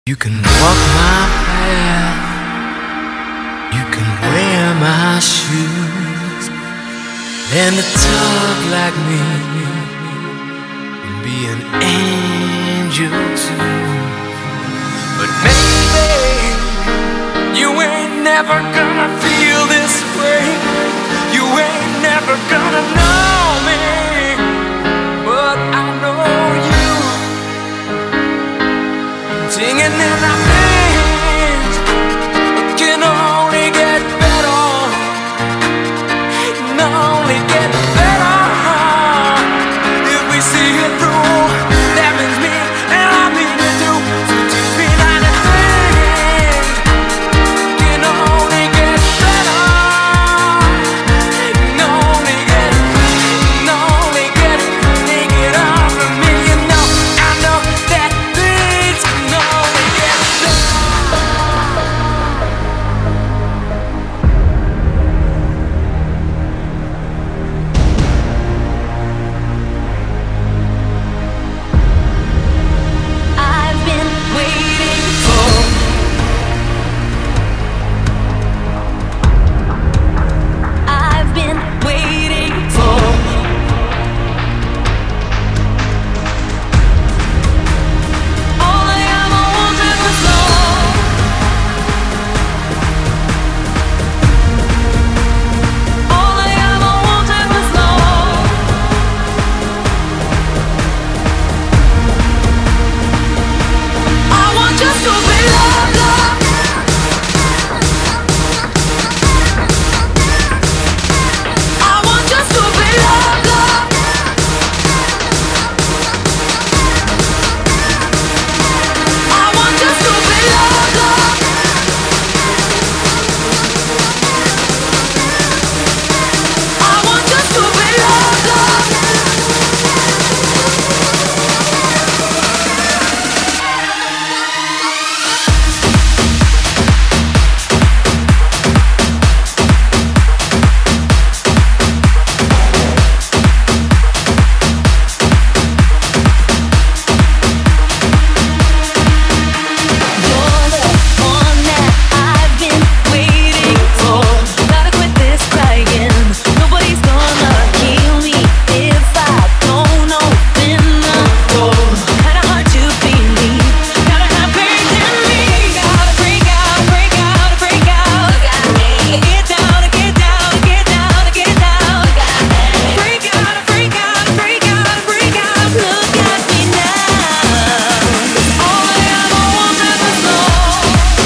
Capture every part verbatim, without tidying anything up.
You can walk my path, you can wear my shoes, and to talk like me and be an angel too. But maybe you ain't never gonna feel this way. You ain't never gonna know me, but I know you. Singing in our veins, it can only get better, can only get better if we see it through. That means me and I mean it too. So teach me not to think, can only get better, can only get, can only get, take it off of me. You know, I know that things can only get I've been waiting for. I've been waiting for. All I ever wanted was love. All I ever wanted was love. I want just to be loved, loved. I want just to be loved, loved. I want just to be loved, loved. I want just to be loved, loved. You're the one that I've been waiting for. Gotta quit this crying. Nobody's gonna heal me if I don't open the door. Kinda hard to believe. Gotta have faith in me. Gotta break out, break out, break out. Got me. Get down, get down, get down, get down. Got me. Break out, break out, break out, break out. Look at me now. All I ever wanted was love.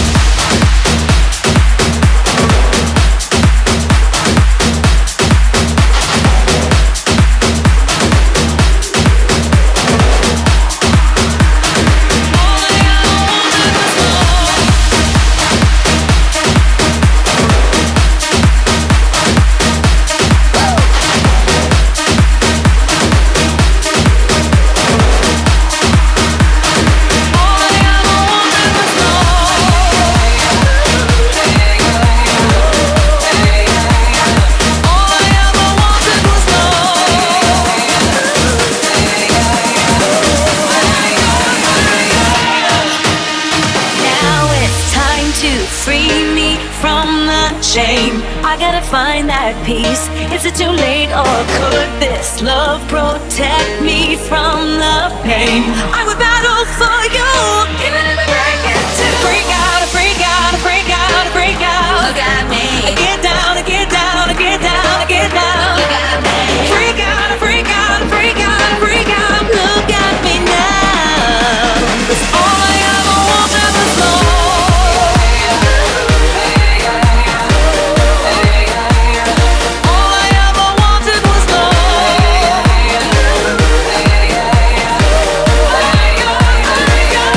All I ever wanted was love. All I ever wanted was love. All I ever wanted was love. Now it's time to free me from the shame. I gotta find that peace. Is it too late, or could this love protect me from the pain? I would battle for you, even if I break it too. Break out, break out, break out, break out. Look at me. Get down, get down, get down, get down. Look at me. Break out, break out, break out, break out. Look at me now. 'Cause all I ever wanted was love. All I ever wanted was love.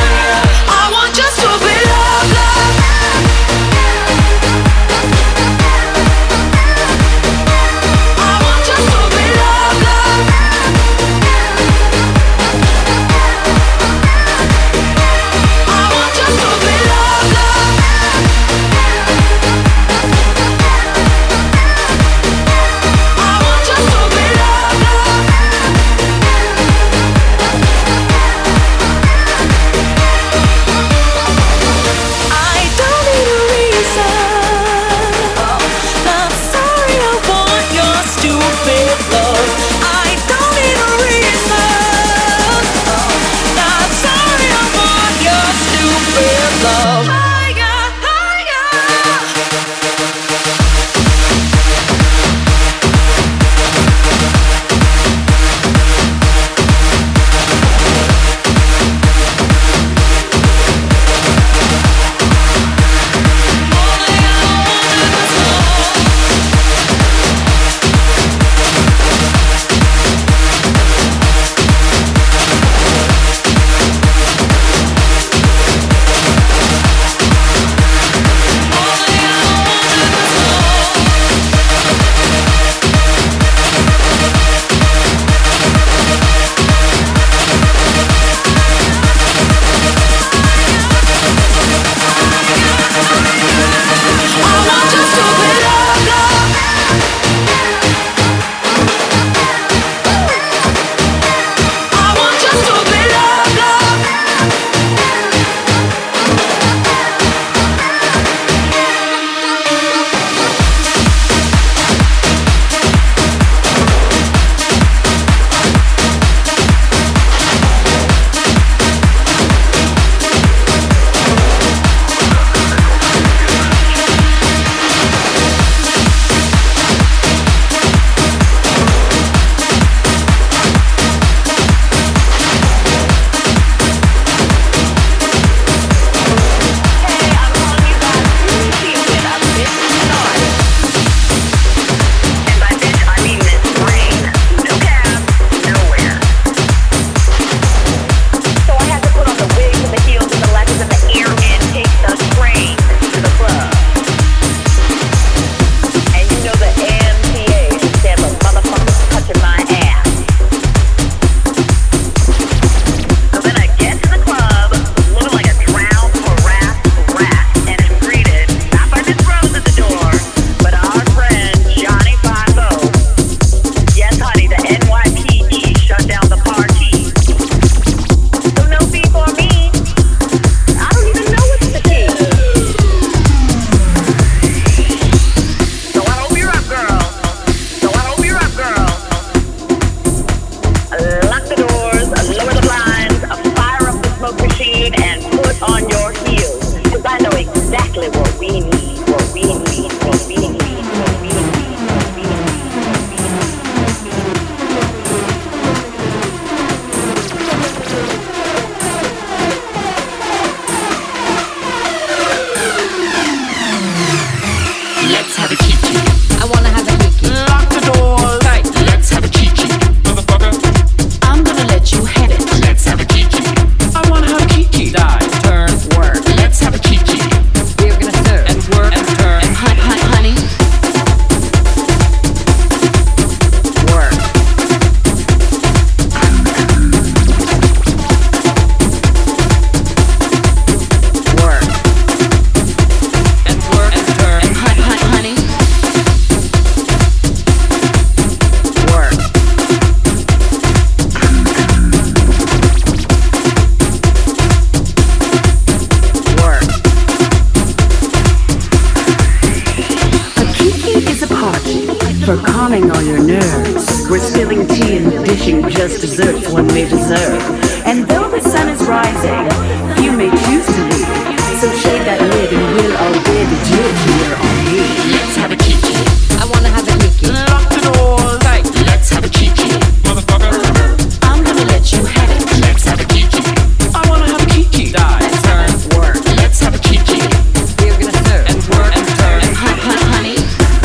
for calming all your nerves. We're spilling tea and dishing just desserts one may deserve. And though the sun is rising, few may choose to leave. So shade that lid and we'll all bid adieu here on me. Let's have a kiki. I wanna have a kiki. Lock the door tight. Let's have a kiki. Motherfucker. I'm gonna let you have it. Let's have a kiki. I wanna have a kiki. Die, turn, work. Let's have a kiki. We're gonna serve And work and turn. and hun- hun- honey.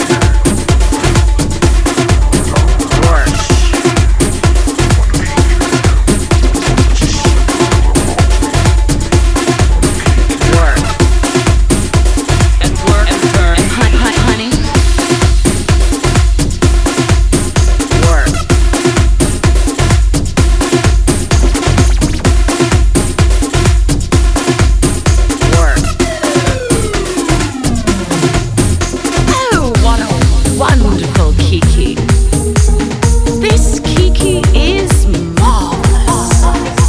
Work. Work. And work and turn. And hun- hun- honey. Work. Work. Oh, what a wonderful kiki. This kiki is marvelous.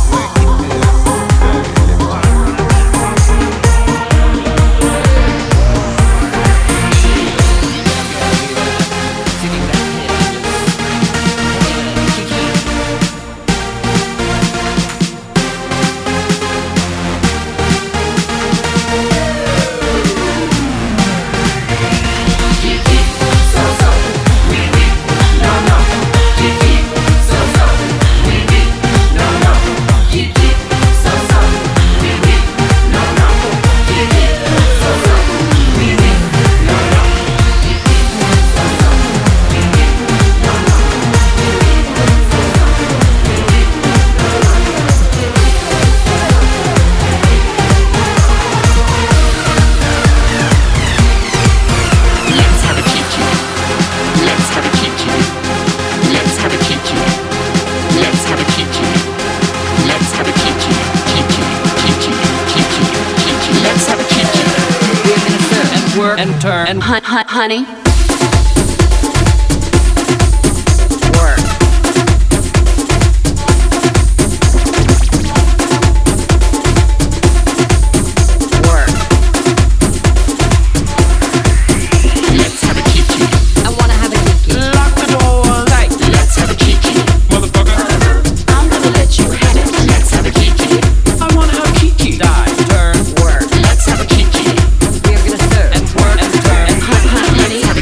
Let's have a kiki. Let's have a kiki. Let's have a kiki. Let's have a kiki. Let's have a kiki. Kiki, kiki, kiki, kiki. Let's have a kiki. We're gonna serve And work and turn. And hun- hun- honey. work. Work. Let's have a kiki. I wanna have a kiki. Lock the door tight. Let's have a kiki. Motherfucker. I'm gonna let you have it. Let's have a kiki. I wanna have a kiki. Die, turn, work. Let's have a kiki. We're gonna serve And work and turn. and hun- hun- honey. Let's have a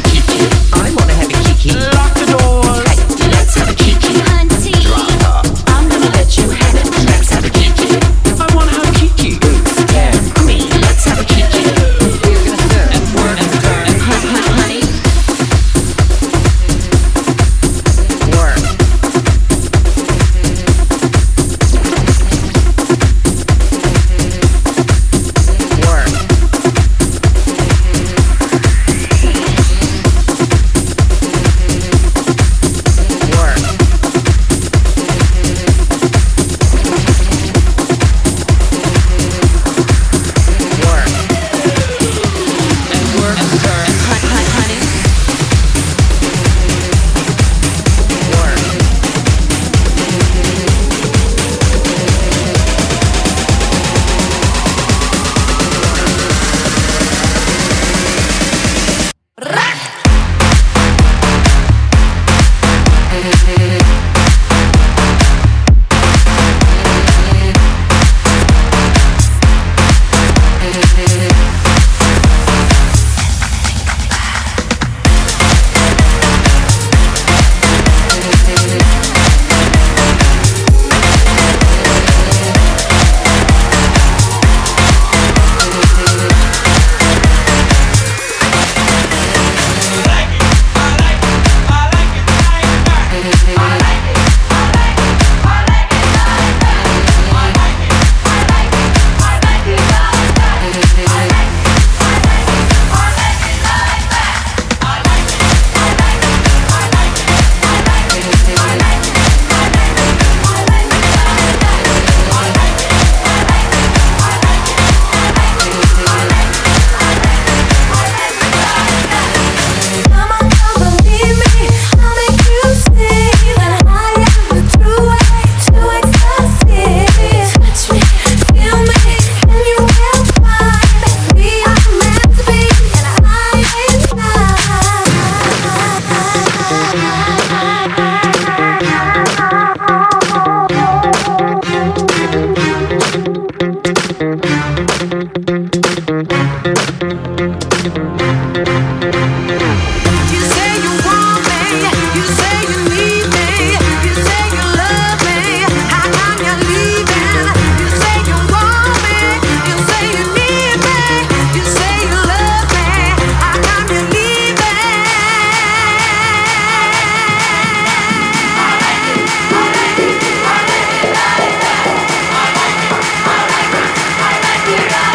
Yeah.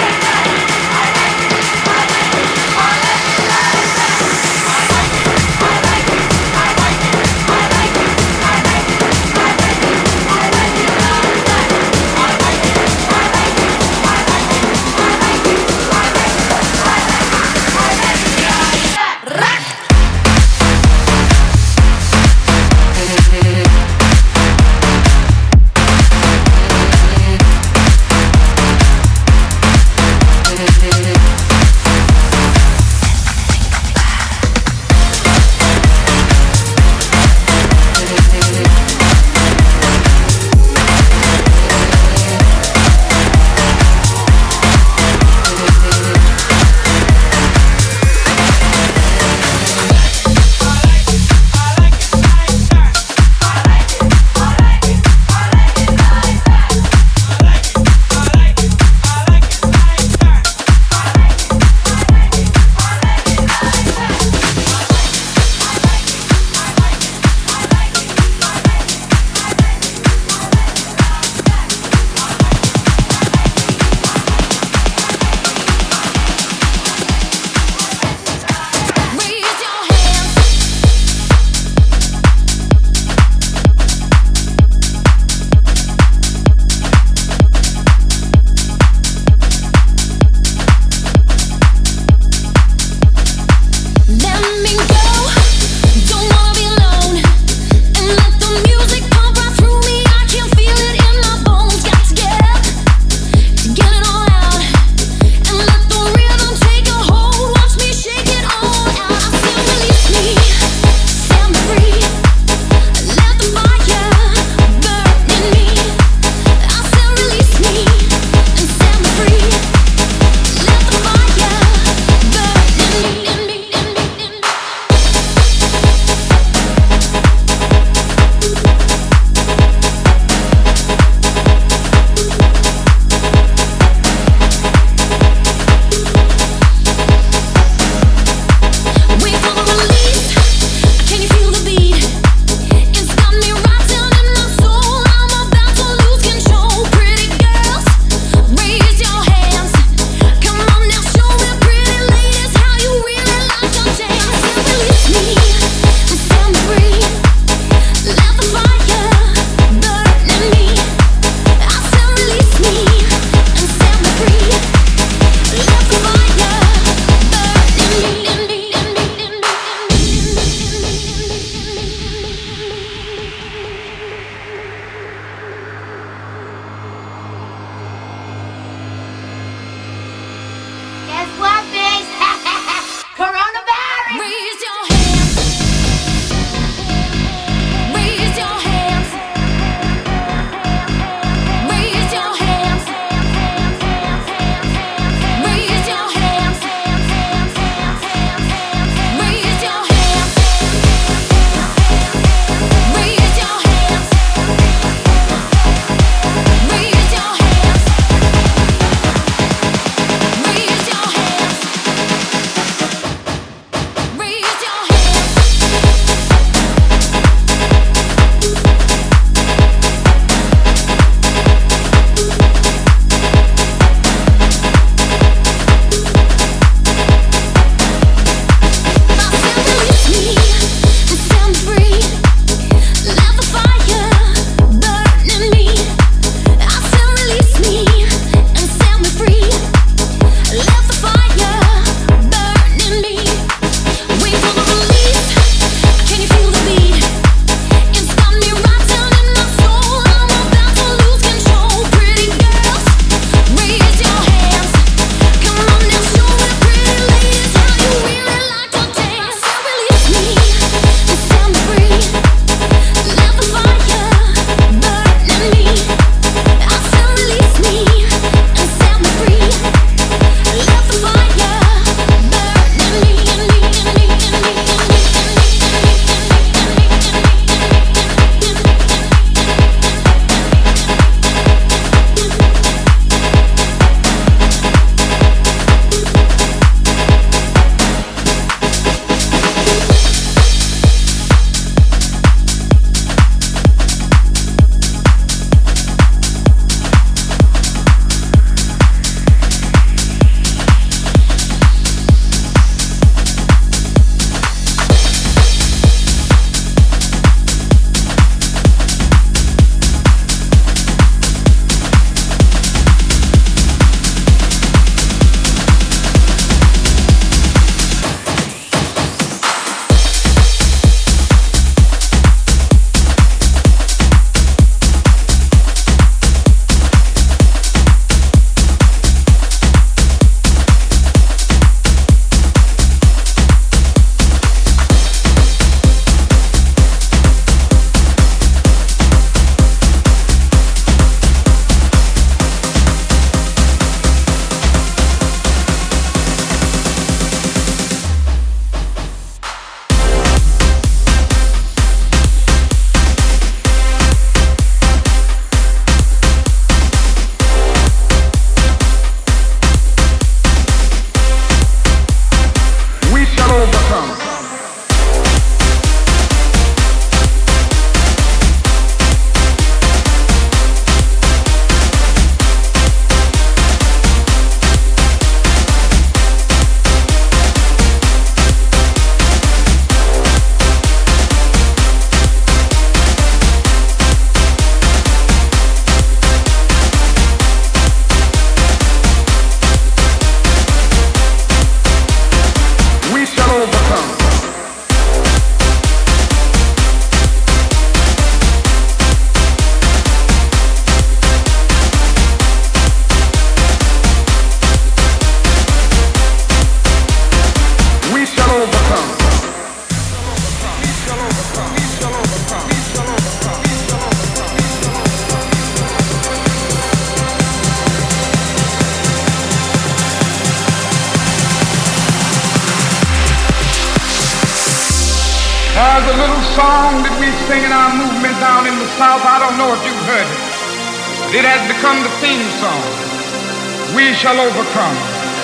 There's a little song that we sing in our movement down in the South. I don't know if you've heard it. It has become the theme song. We shall overcome.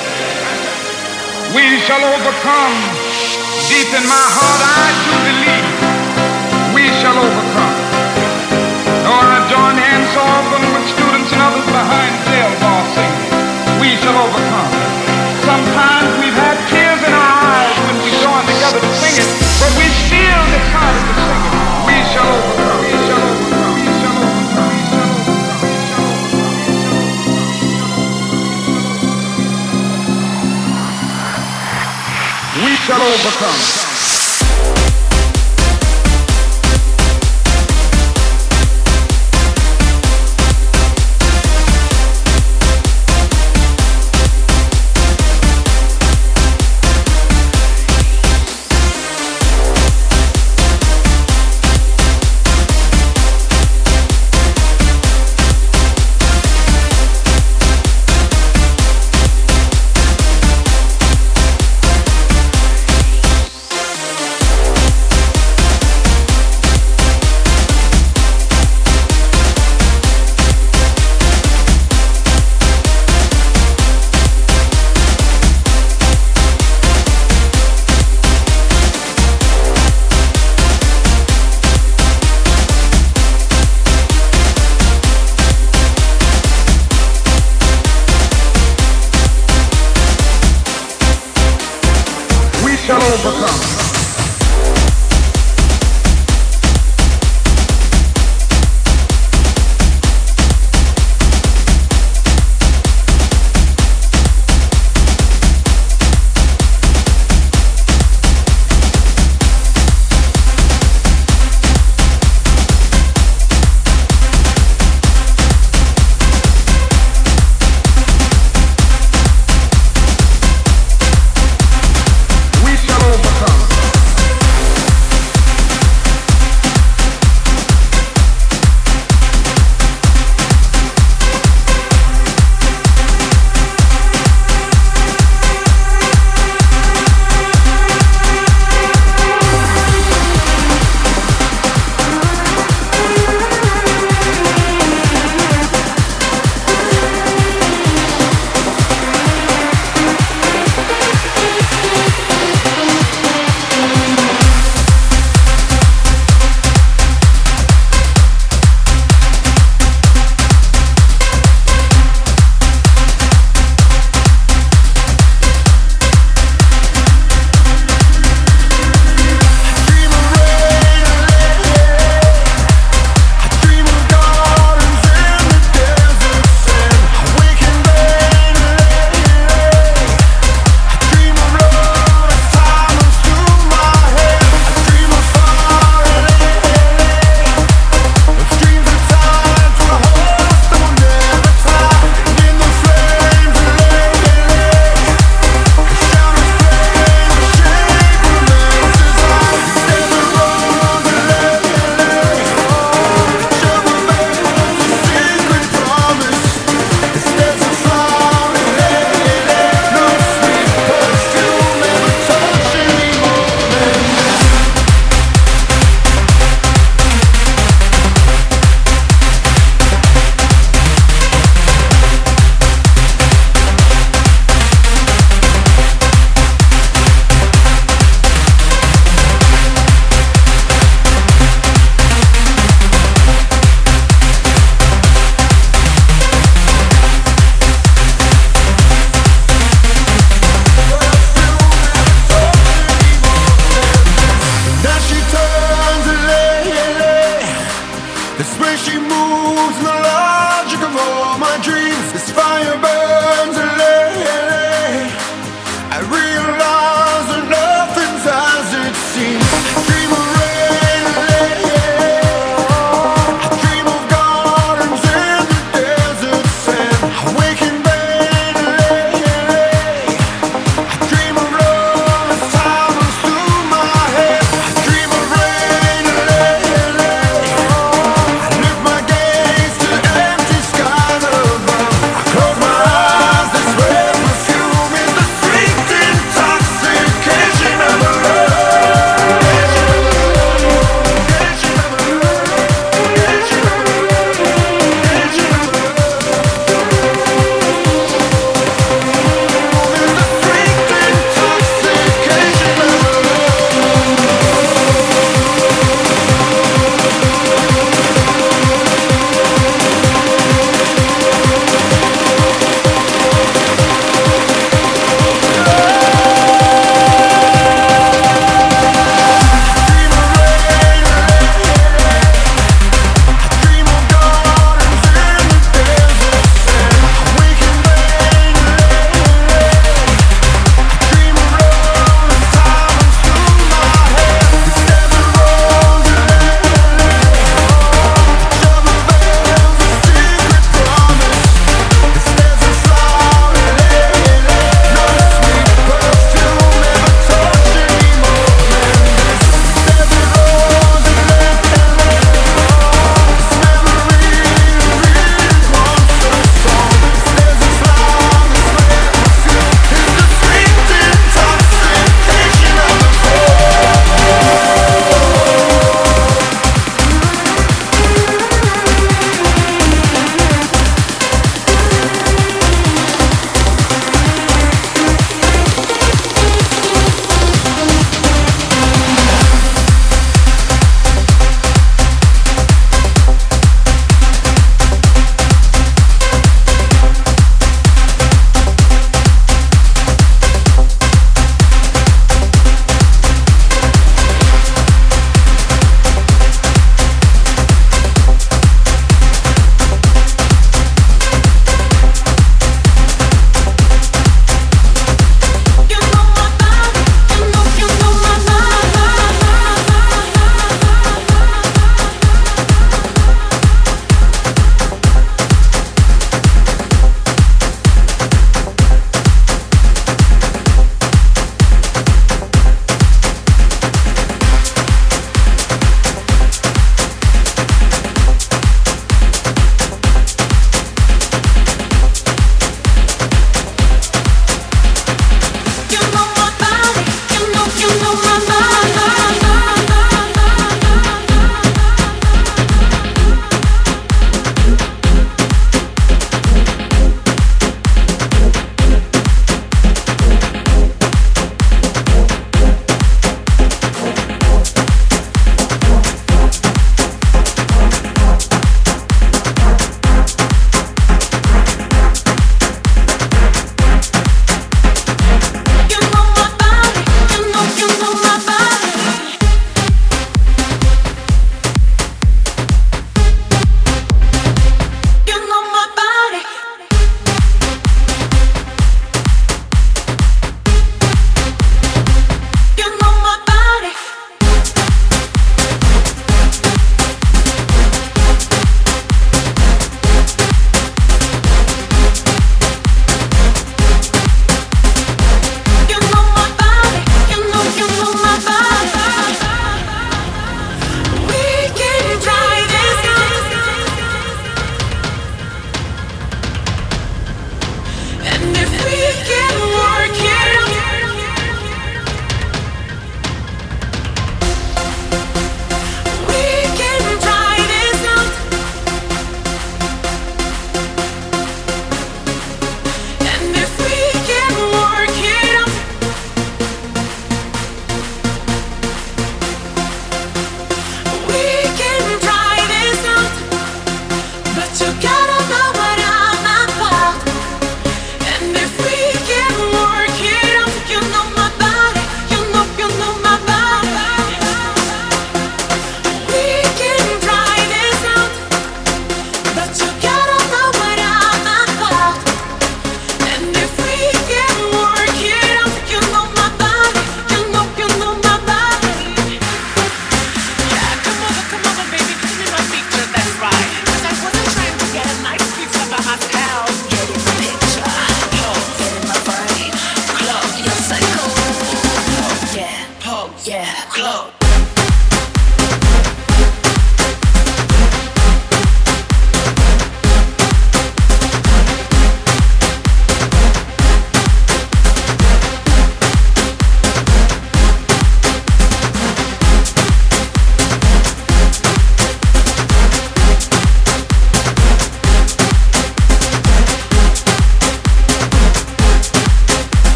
We shall overcome. Deep in my heart, I do believe we shall overcome. Oh, I join hands so often with students and others behind jail bars singing, we shall overcome. Sometimes we've had tears in our eyes when we join together to sing it, but we still decided to sing it. We shall overcome. We shall overcome. We shall overcome. We shall overcome. We shall overcome. Shall overcome. We shall overcome.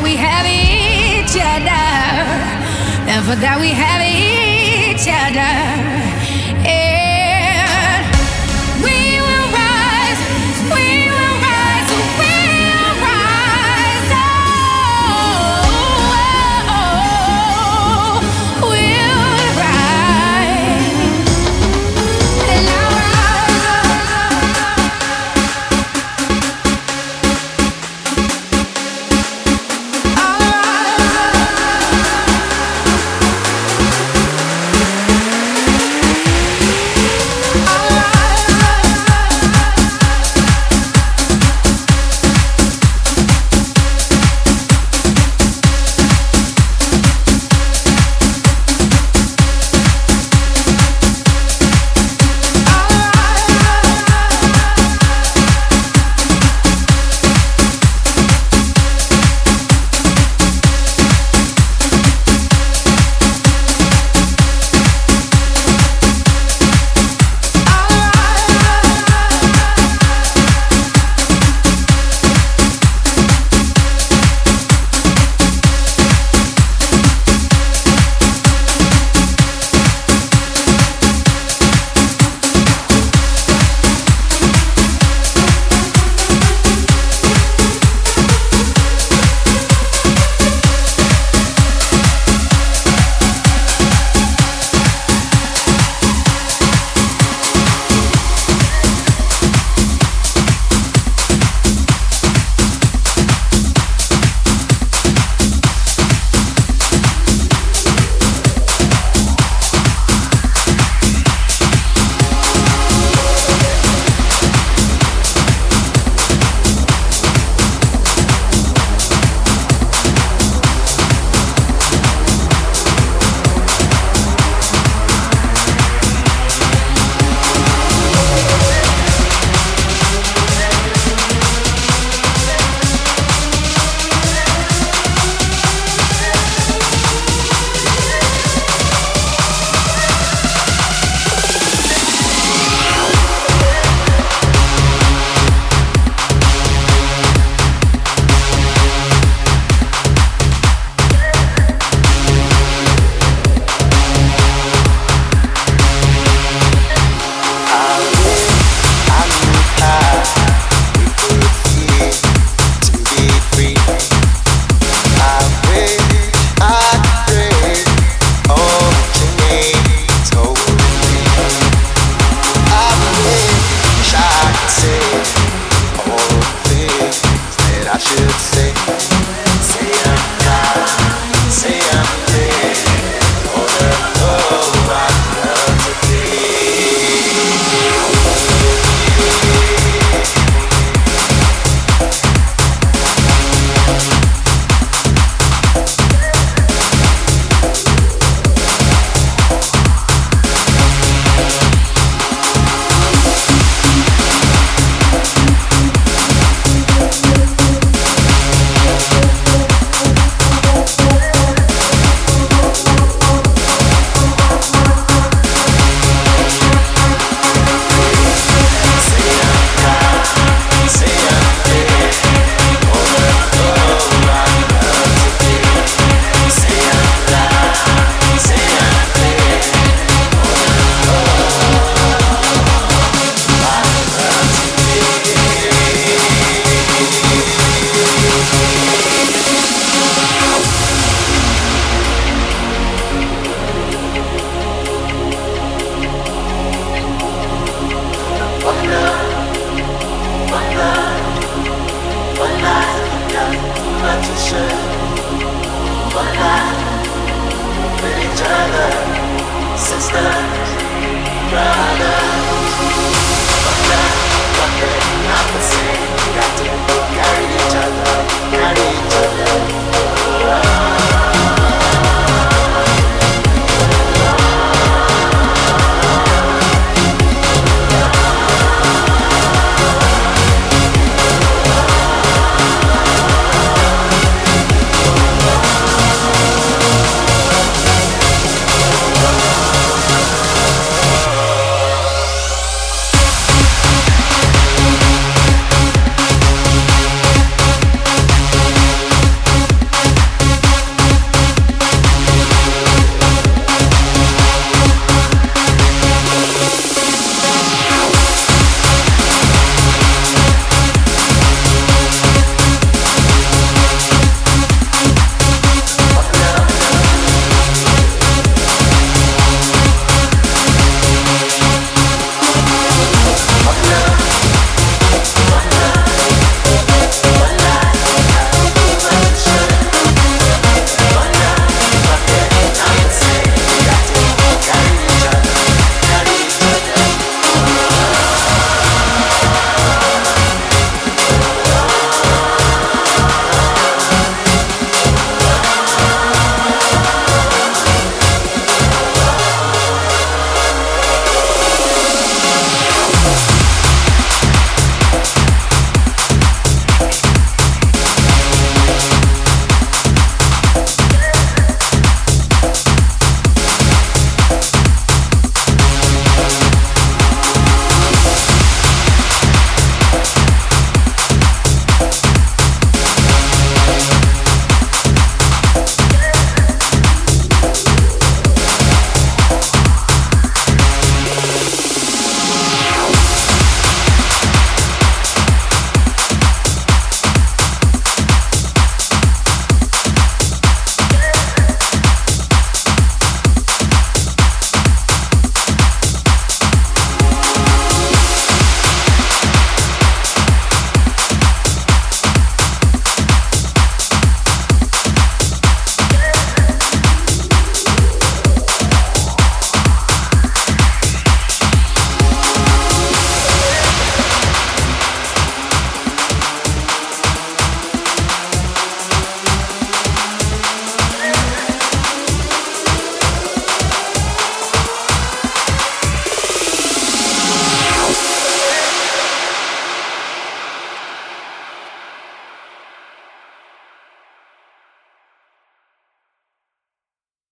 we have each other. And for that we have each other.